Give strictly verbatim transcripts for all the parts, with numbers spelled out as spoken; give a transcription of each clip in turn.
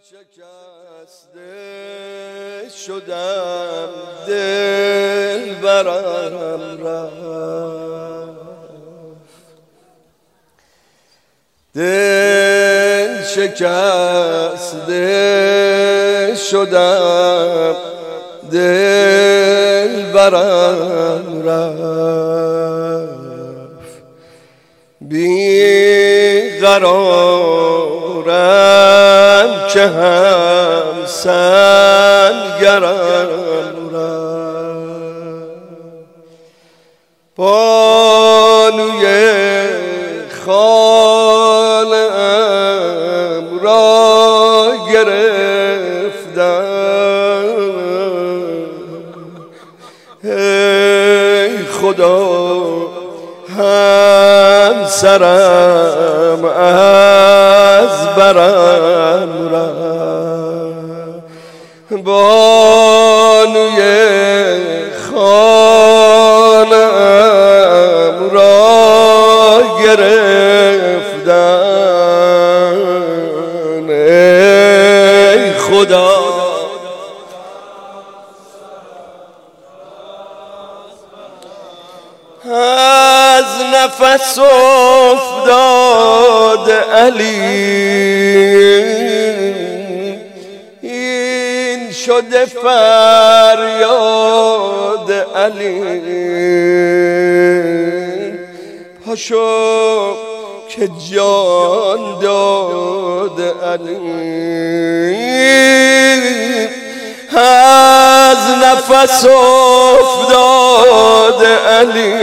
شکسته شدم دل برم رفت، دل شکسته شدم دل برم رفت، بی قرارم که هم سنگرم رفت، بانوی خانه‌ام را گرفتم، ای خدا همسرم از برم رفت، بانوی خانه‌ام را گرفتم، ای خدا از نفس افتاد علی، این شده فریاد علی، پاشو که جان داد علی، از نفس افتاد علی،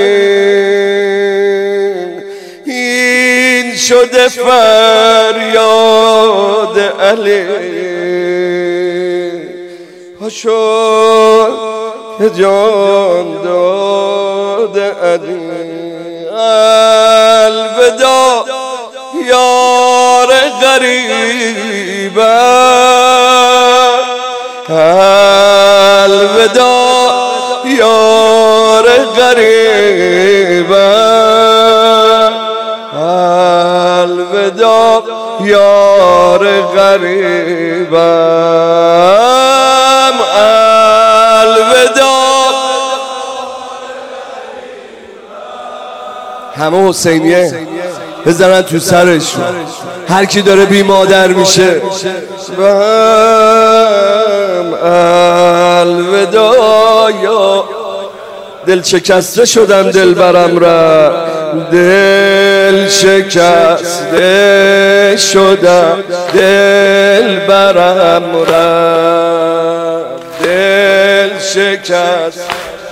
این شده فریاد علی، پاشو که جان داد علی، الوداع یار غریبم، الوداع یار غریبم، الوداع یار غریبم، الوداع. همه حسینیه بزنن تو سرشون، هر کی داره بی مادر میشه بهم الوداع یا دل شکسته شدم دل برم رفت، دل شکسته شدم دل برم رفت، دل شکست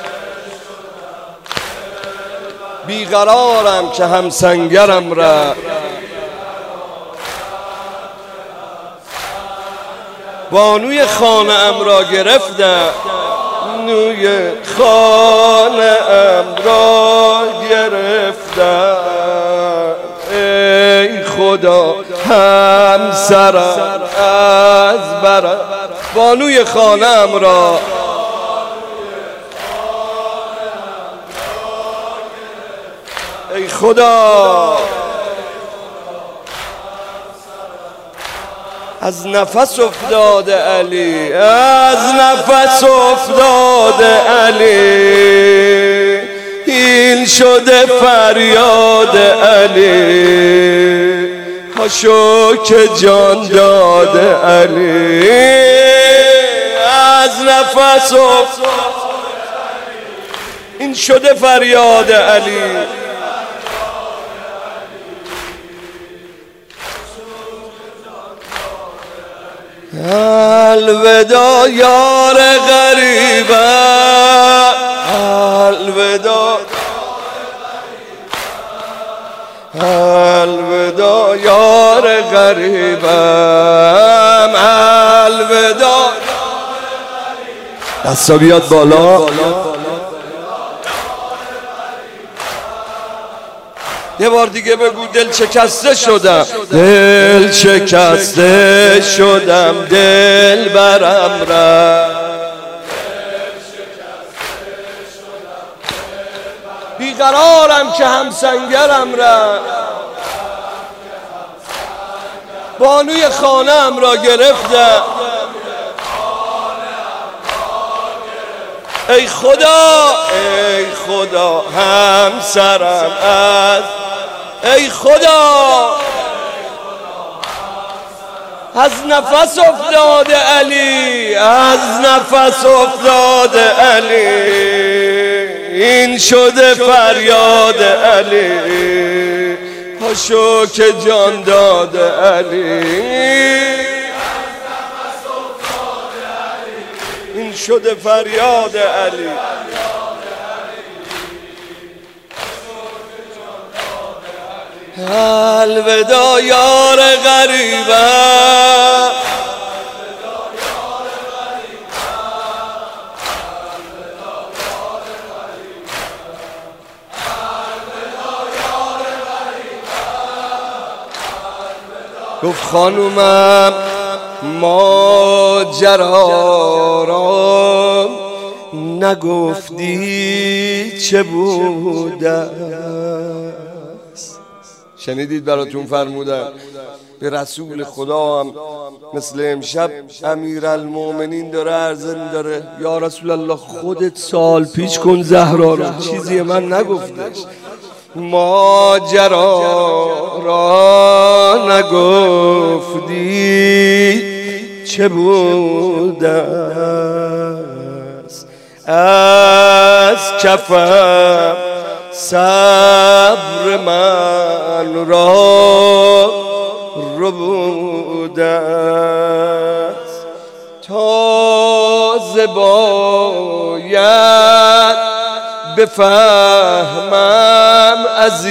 بیقرارم که هم سنگرم رفت، بانوی خانه‌ام را گرفتم، بانوی خانه‌ام را گرفتم، ای خدا همسرم از برم، بانوی خانه‌ام را ای خدا از نفس افتاد علی، از نفس افتاد علی، این شده فریاد علی، پاشو که جان داد علی، از نفس افتاد این شده فریاد علی، الوداع یار غریبم، الوداع الوداع یار غریبم، الوداع. دستا بیاد بالا، یه بار دیگه بگو دل شکسته شدم دل شکسته شدم دل برم رفت، بیقرارم که هم سنگرم رفت، بانوی خانه‌ام را گرفتم. ای خدا ای خدا همسرم از ای خدا از نفس افتاده علی، از نفس افتاده علی، این شده فریاد علی، پاشو که جان داده علی، این شده فریاد علی. الوداع یار غریبم، گفت خانومم ماجرا را نگفتی چه بوده. شنیدید براتون فرمودن به رسول خدا هم مثل امشب امیرالمومنین داره عرضه داره یا رسول الله خودت سال پیچ کن زهرا رو، چیزی من نگفتش. ماجرا را نگفتی چه بوده از کفم صبر من را ربوده تازه باید بفهمم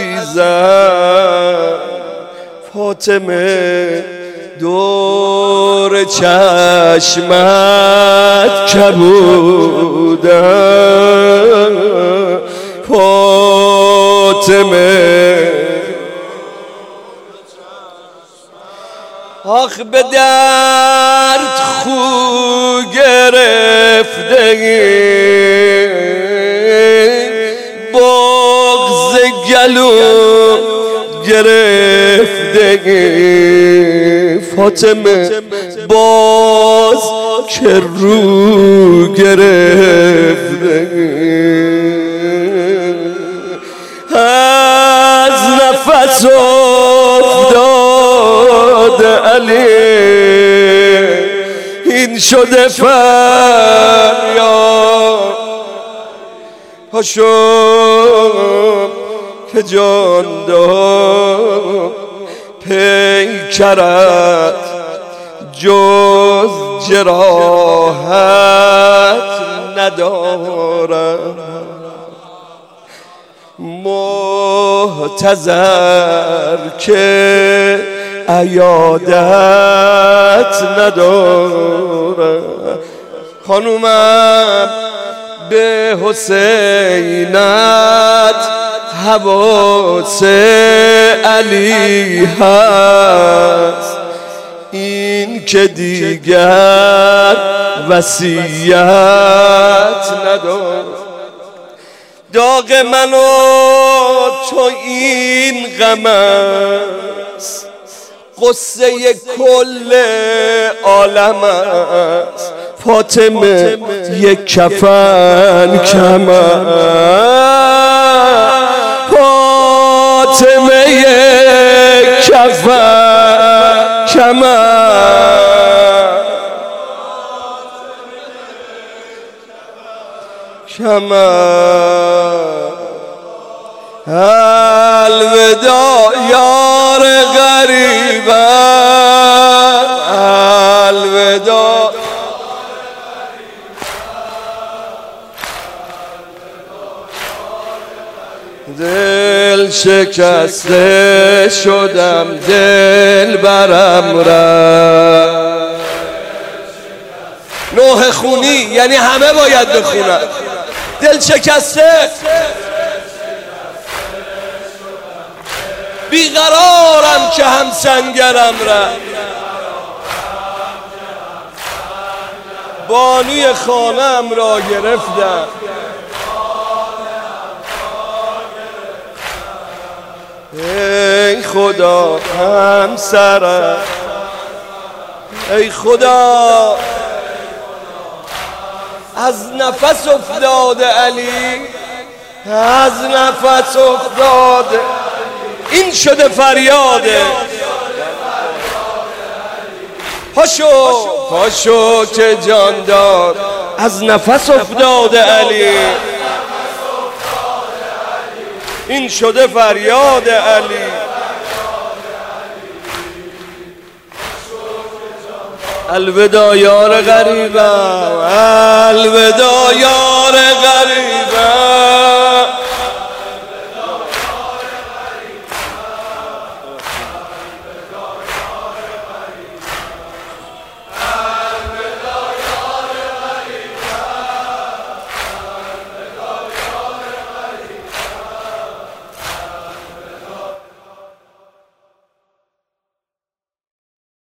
عزیزم فاطمه دور چشمت کبوده فاطمه آخ به درد خو گرفته بغض گلو گرفته فاطمه باز که رو گرفته از نفس افتاده علی این شده فریاد پاشو که جان داد پیکرت جز جراحت ندارم محتضر که عیادت ندارم خانومم به حسینت حواس علی هست این که دیگر وصیت ندارم داغ منو تو این غم است قصه کل عالم است فاطمه یک کفن کم فاطمه یک کفن کم کم الوداع یار غریبم الوداع دل شکسته شدم دل برم رفت نوح خونی یعنی همه باید بخونن دل شکسته بیقرارم که هم سنگرم رفت بانوی خانه‌ام را گرفتم ای خدا همسرم ای خدا از نفس افتاده علی، از نفس افتاده، این شده فریاده. پاشو پاشو که جان داد، از نفس افتاده علی، این شده فریاد علی. الوداع یار غریبم، الوداع یار غریبم.